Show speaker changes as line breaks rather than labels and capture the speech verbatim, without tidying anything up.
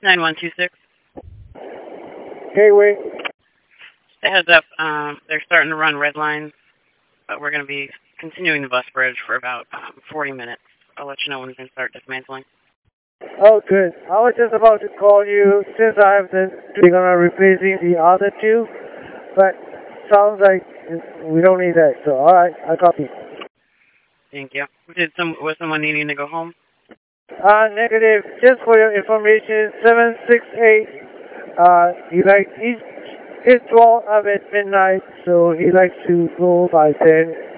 nine one two six.
Hey, wait.
Just a heads up, um, they're starting to run red lines, but we're going to be continuing the bus bridge for about um, forty minutes. I'll let you know when we can start dismantling.
Oh, good. I was just about to call you since I have the, we're gonna replacing the other two, but sounds like we don't need that. So, all right, I copy.
Thank you. Did some was someone needing to go home?
Uh, negative. Just for your information, seven six eight. Uh, he like he's it's twelve of at midnight, so he likes to go by ten.